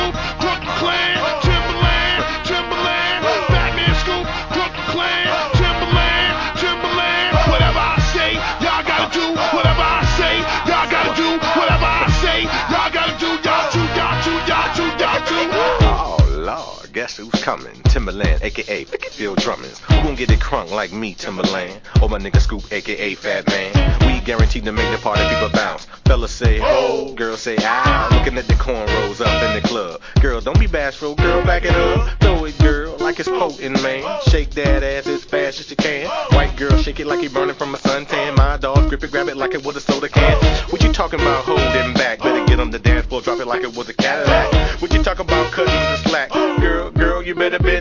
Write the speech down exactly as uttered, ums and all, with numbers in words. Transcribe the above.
Scoop, Brooklyn Clan, Timberland, Timberland, Batman Scoop, Brooklyn Clan, Timberland, Timberland. Whatever I say, y'all gotta do. Whatever I say, y'all gotta do. Whatever I say, y'all gotta do. Y'all too, y'all too, y'all too, y'all too. Oh Lord, guess who's coming? Timberland, aka Field Drummers. Who gon' get it crunk like me, Timberland? Or my nigga Scoop, aka Fat Man. We guaranteed to make the party people bounce. Fellas say ho, girls say ah. Looking at the cornrows up in the club. Girl, don't be bashful, girl, back it up. Throw it, girl, like it's potent, man. Shake that ass as fast as you can. White girl, shake it like you burning from a suntan. My dog, grip it, grab it like it was a soda can. What you talking about holding back? Better get on the dance floor, drop it like it was a Cadillac. What you talking about cutting the slack? Girl, girl, you better be